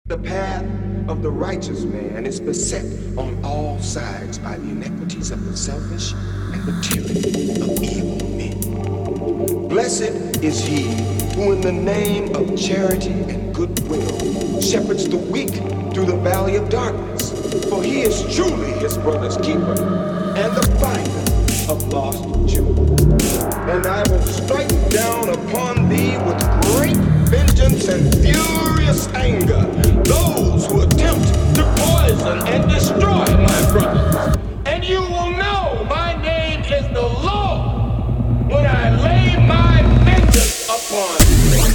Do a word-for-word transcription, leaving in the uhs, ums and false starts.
The path of the righteous man is beset on all sides by the inequities of the selfish and the tyranny of evil men. Blessed is he who in the name of charity and goodwill shepherds the weak through the valley of darkness, for he is truly his brother's keeper and the finder of lost jewels. And I will strike down upon thee with great vengeance and furious anger those who attempt to poison and destroy my brothers. And you will know my name is the Lord when I lay my vengeance upon you.